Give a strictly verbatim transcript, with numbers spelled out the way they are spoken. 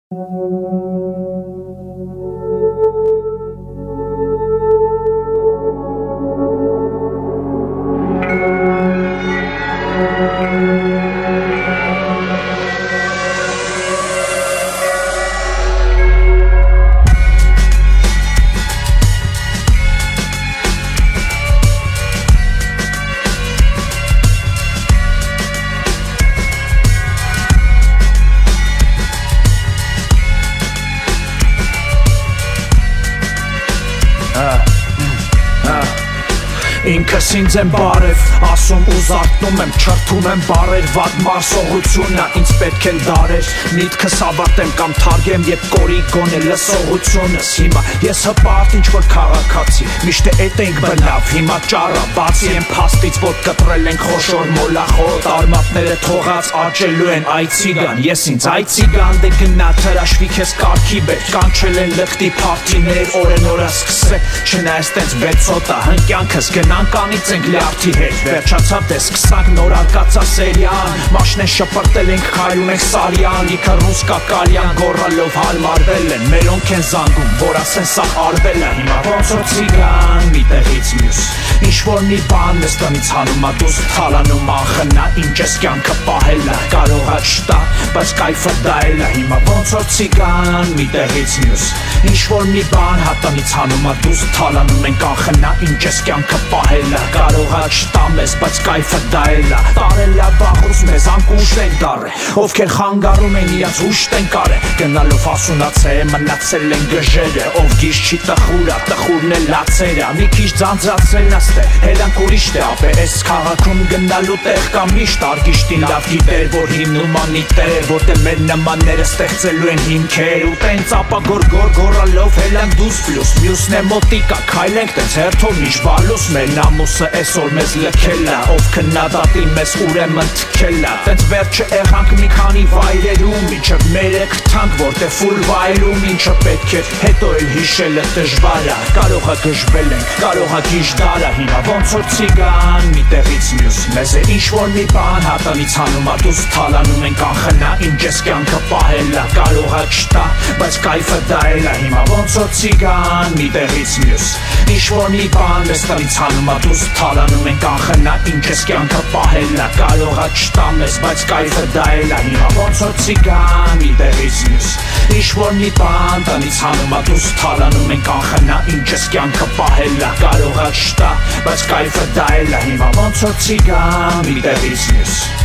Ինքս ինձ եմ բարև, ասում ու զարթնում եմ, չրթում եմ բարեր, վատ մարսողությունը ինձ պետք են դարեր, միտքս ավարտեմ կամ թարգեմ, երբ կորի գոնե լսողությունս, հիմա ես հպարտ ինչ-որ քաղաքացի, միշտ է էտ ենք բնավ, հիմա ճառա, բացի եմ փաստից, որ կտրել ենք խոշոր մոլախոտ, արմատները թողած աճելու են այցիգան, ես ինձ այցիգան, դե գնա թրաշվի քեզ կարգի բեր, կանչել են լղտի փարթիներ, օրեն օրը սկսե, չնայես տենց վեցոտա, հնկյանքս գնանք անից ենք լյարդի հետ, վերջացավ դե սկսանք նոր արկացա սերյան, մաշնեն շպրտել ենք քայլում ենք սարյան, լիքը ռուսկա կալյան, գոռալով հարմարվել են, մերոնք են զանգում, որ ասեն սա արվել է, հիմա ոնց որ ցիգան, մի տեղից մյուս, ինչ-որ մի բան մեզ տնից հանում ա դուս թալանում անխնա, ինչ ես կյանքը պահել ա, կարող ա չտա, բայց կայֆը դա էլ ա, հիմա ոնց որ ցիգան, մի տեղից մյուս, ինչ-որ մի բան հատնից հանում ա դուս թալանում ենք անխնա, ինչ ես կյանքը պահել ա, կարող ա չտա մեզ, բայց կայֆը դա էլ ա, տարել ա վաղուց մեզ անկուշ ենք դարը, ովքեր խանգարում են իրաց հուշտ են կարը, գնալով հասունացե մնացել են գժերը, ով գիշ չի տխուր ա, տխուրն է լացերը, մի քիչ ձանձրացել նստե, հելանք ուրիշ թե ապե, այս քաղաքում գնալու տեղ կա միշտ, արգիշտին լավ գիտեր, որ հիմնում անի տեր, որտեղ մեր նմանները ստեղծելու են հիմքեր, ու տենց ապա գոր-գոր գոռալով հելանք դուս պլյուս, մյուսն է մոտիկա, քայլենք տենց հերթով միշտ բալուս, մեր նամուսը այսօր մեզ լքել ա, ով քննադատի մեզ ուրեմն թքել ա, տենց վերջը եղանք մի քանի վայրերում, մինչև մերը գտանք, որտեղ ֆուլ վայրում, ինչը պետք է, հետո էլ հիշելը դժվար ա, կարող ա գժվել ենք, կարող ա գիշ դարա, հիմա ոնց որ ցիգան, մի տեղից մյուս, մեզ է ինչ-որ մի բան հատնից հանում ա դուս թալանում ենք անխնա, ինչ ես կյանքը պահել ա, կարող ա չտա, բայց կայֆը դա էլ ա, հիմա ոնց որ ցիգան, մի տեղից մյուս, ինչ-որ մի բան մեզ տնից հանում ա դուս թալանում ենք անխնա, ինչ ես կյանքը պահել ա, կարող ա չտա մեզ, բայց կայֆը դա էլ ա, հիմա ոնց որ ցիգան, մի տեղից մյուս, ինչ-որ մի բան տնից հանում ա դուս թալանում ենք անխնա, ինչ ես կյանքը պահել ա, կարող ա չտա, բայց կայֆը դա էլ ա, հիմա ոնց որ ցիգան, մի տեղից մյուս